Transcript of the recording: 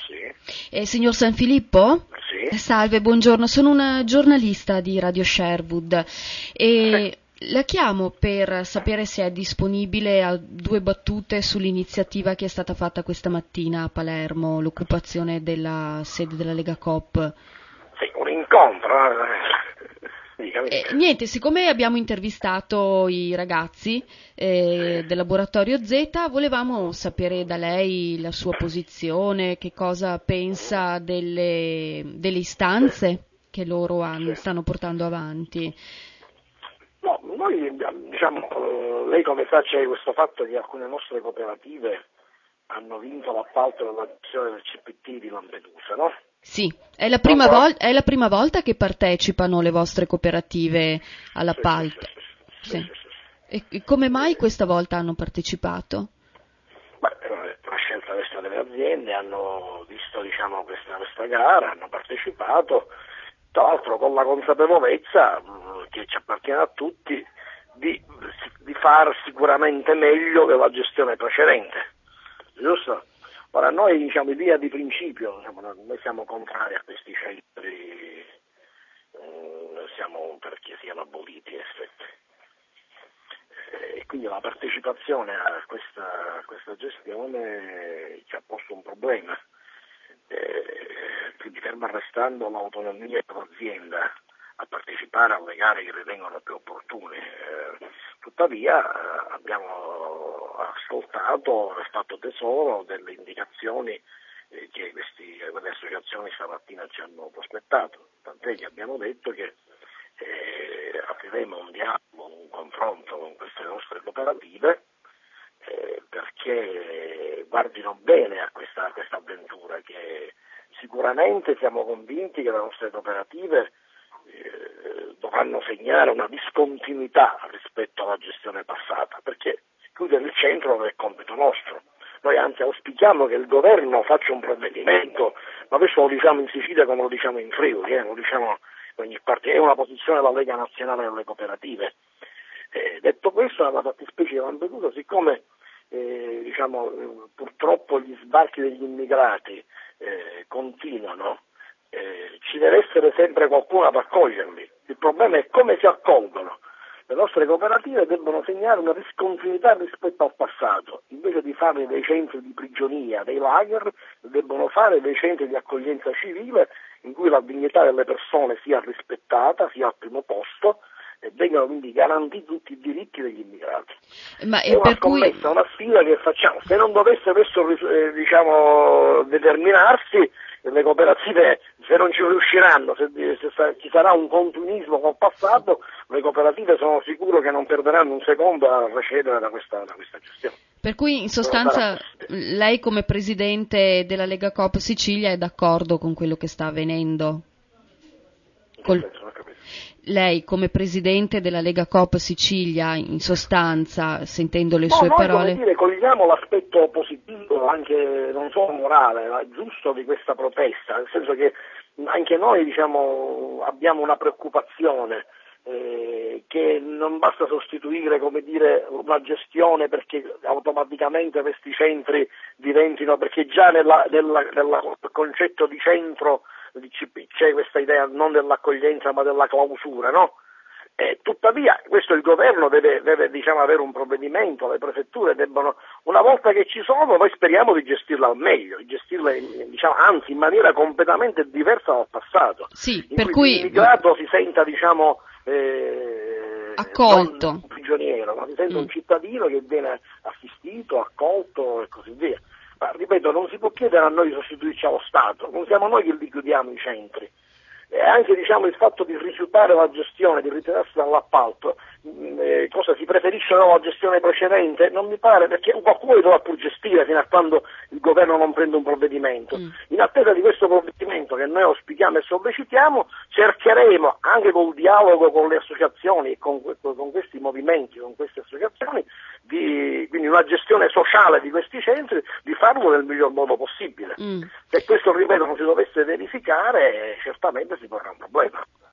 Signor Sanfilippo? Sì. Salve, buongiorno, sono una giornalista di Radio Sherwood e la chiamo per sapere se è disponibile a 2 battute sull'iniziativa che è stata fatta questa mattina a Palermo, l'occupazione della sede della Lega Coop. Sì, un incontro. Niente, siccome abbiamo intervistato i ragazzi del laboratorio Z, volevamo sapere da lei la sua posizione, che cosa pensa delle istanze che loro stanno portando avanti. No, noi lei come sa c'è questo fatto che alcune nostre cooperative hanno vinto l'appalto della gestione del CPT di Lampedusa, no? Sì, è la prima volta che partecipano le vostre cooperative all'appalto. Sì. E come mai questa volta hanno partecipato? È una scelta questa delle aziende, hanno visto questa gara, hanno partecipato, tra l'altro con la consapevolezza che ci appartiene a tutti di far sicuramente meglio della gestione precedente, giusto? Ora noi in via di principio noi siamo contrari a questi centri, siamo perché siano aboliti in effetti. E quindi la partecipazione a questa gestione ci ha posto un problema, quindi ferma restando l'autonomia dell'azienda a partecipare alle gare che ritengono più opportune. Tuttavia abbiamo ascoltato e fatto tesoro delle indicazioni che quelle associazioni stamattina ci hanno prospettato, tant'è che abbiamo detto che apriremo un dialogo, un confronto con queste nostre cooperative perché guardino bene a questa avventura, che sicuramente siamo convinti che le nostre cooperative dovranno segnare una discontinuità rispetto alla gestione passata, perché chiudere il centro non è compito nostro. Noi anzi auspichiamo che il governo faccia un provvedimento, ma questo lo diciamo in Sicilia come lo diciamo in Friuli, lo diciamo in ogni parte, è una posizione della Lega Nazionale delle Cooperative. Detto questo, alla fattispecie di Lampedusa, siccome purtroppo gli sbarchi degli immigrati continuano, ci deve essere sempre qualcuno ad accoglierli. Il problema è come si accolgono. Le nostre cooperative debbono segnare una discontinuità rispetto al passato, invece di fare dei centri di prigionia, dei lager, debbono fare dei centri di accoglienza civile in cui la dignità delle persone sia rispettata, sia al primo posto e vengano quindi garantiti tutti i diritti degli immigrati. È una scommessa, una sfida che facciamo. Se non dovesse questo determinarsi, le cooperative, se non ci riusciranno, se ci sarà un continuismo col passato, le cooperative sono sicuro che non perderanno un secondo a recedere da questa gestione. Per cui in sostanza lei come presidente della Lega Coop Sicilia è d'accordo con quello che sta avvenendo? Lei come presidente della Lega Coop Sicilia, in sostanza, sentendo le sue parole... Come dire, cogliamo l'aspetto positivo, anche non solo morale, ma giusto di questa protesta, nel senso che anche noi abbiamo una preoccupazione che non basta sostituire, come dire, una gestione perché automaticamente questi centri diventino, perché già nel concetto di centro c'è questa idea non dell'accoglienza ma della clausura, no? Tuttavia questo il governo deve avere un provvedimento, le prefetture debbono, una volta che ci sono, noi speriamo di gestirla al meglio, di gestirla anzi in maniera completamente diversa dal passato, sì, in per cui l'immigrato si senta accolto, non un prigioniero, ma si sente un cittadino che viene assistito, accolto e così via. Ma ripeto, non si può chiedere a noi di sostituirci allo Stato, non siamo noi che li chiudiamo i centri. E anche il fatto di rifiutare la gestione, di ritirarsi dall'appalto, cosa si preferisce la gestione precedente? Non mi pare, perché qualcuno li dovrà pur gestire fino a quando il governo non prende un provvedimento. In attesa di questo provvedimento che noi auspichiamo e sollecitiamo, cercheremo anche col dialogo con le associazioni e con questi movimenti, con queste associazioni, quindi una gestione sociale di questi centri, di farlo nel miglior modo possibile. Se questo, ripeto, non si dovesse verificare, certamente si porrà un problema.